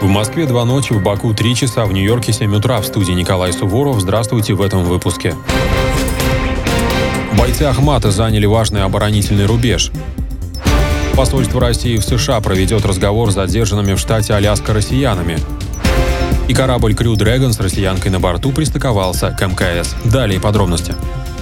Москве 2 ночи, в Баку 3 часа, в Нью-Йорке 7 утра. В студии Николай Суворов. Здравствуйте в этом выпуске. Бойцы Ахмата заняли важный оборонительный рубеж. Посольство России в США проведет разговор с задержанными в штате Аляска россиянами. И корабль Crew Dragon с россиянкой на борту пристыковался к МКС. Далее подробности.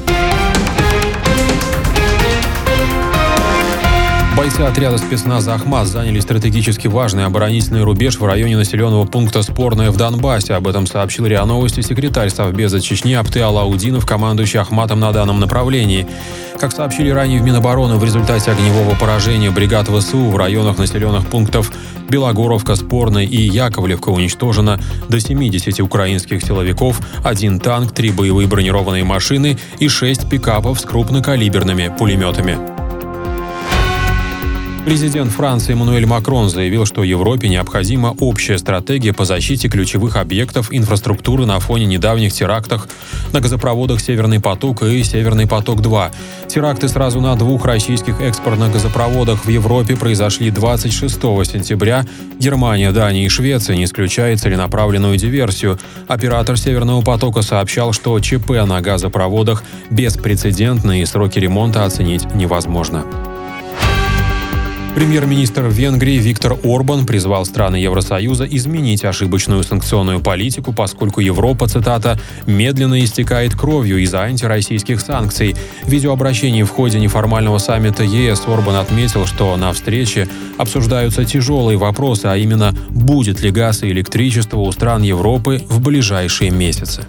Бойцы отряда спецназа «Ахмат» заняли стратегически важный оборонительный рубеж в районе населенного пункта Спорное в Донбассе. Об этом сообщил РИА Новости секретарь Совбеза Чечни Апты Алаудинов, командующий «Ахматом» на данном направлении. Как сообщили ранее в Минобороны, в результате огневого поражения бригад ВСУ в районах населенных пунктов Белогоровка, Спорное и Яковлевка уничтожено до 70 украинских силовиков, 1 танк, 3 боевые бронированные машины и 6 пикапов с крупнокалиберными пулеметами. Президент Франции Эммануэль Макрон заявил, что Европе необходима общая стратегия по защите ключевых объектов инфраструктуры на фоне недавних терактов на газопроводах «Северный поток» и «Северный поток-2». Теракты сразу на 2 российских экспортных газопроводах в Европе произошли 26 сентября. Германия, Дания и Швеция не исключают целенаправленную диверсию. Оператор «Северного потока» сообщал, что ЧП на газопроводах беспрецедентны и сроки ремонта оценить невозможно. Премьер-министр Венгрии Виктор Орбан призвал страны Евросоюза изменить ошибочную санкционную политику, поскольку Европа, цитата, «медленно истекает кровью из-за антироссийских санкций». В видеообращении в ходе неформального саммита ЕС Орбан отметил, что на встрече обсуждаются тяжелые вопросы, а именно, будет ли газ и электричество у стран Европы в ближайшие месяцы.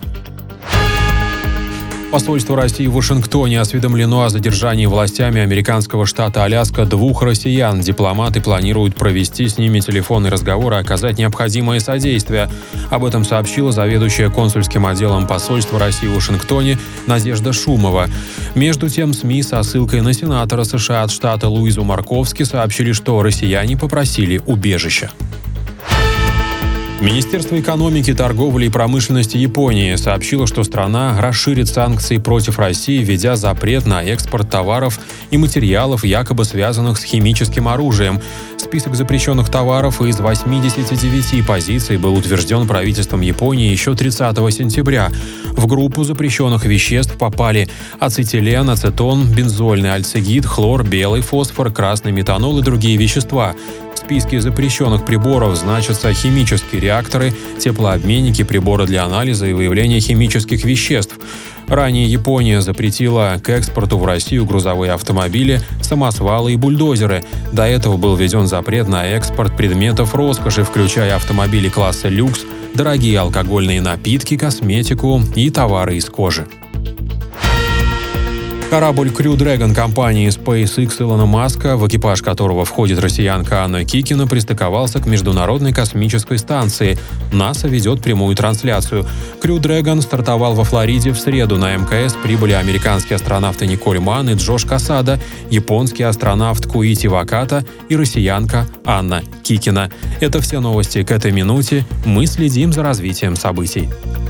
Посольство России в Вашингтоне осведомлено о задержании властями американского штата Аляска 2 россиян. Дипломаты планируют провести с ними телефонный разговор и оказать необходимое содействие. Об этом сообщила заведующая консульским отделом посольства России в Вашингтоне Надежда Шумова. Между тем, СМИ со ссылкой на сенатора США от штата Луизу Марковски сообщили, что россияне попросили убежища. Министерство экономики, торговли и промышленности Японии сообщило, что страна расширит санкции против России, введя запрет на экспорт товаров и материалов, якобы связанных с химическим оружием. Список запрещенных товаров из 89 позиций был утвержден правительством Японии еще 30 сентября. В группу запрещенных веществ попали ацетилен, ацетон, бензольный альдегид, хлор, белый фосфор, красный метанол и другие вещества. В списке запрещенных приборов значатся химические реакторы, теплообменники, приборы для анализа и выявления химических веществ. Ранее Япония запретила к экспорту в Россию грузовые автомобили, самосвалы и бульдозеры. До этого был введен запрет на экспорт предметов роскоши, включая автомобили класса люкс, дорогие алкогольные напитки, косметику и товары из кожи. Корабль Crew Dragon компании SpaceX Илона Маска, в экипаж которого входит россиянка Анна Кикина, пристыковался к Международной космической станции. НАСА ведет прямую трансляцию. Crew Dragon стартовал во Флориде в среду. На МКС прибыли американские астронавты Николь Манн и Джош Касада, японский астронавт Куити Ваката и россиянка Анна Кикина. Это все новости к этой минуте. Мы следим за развитием событий.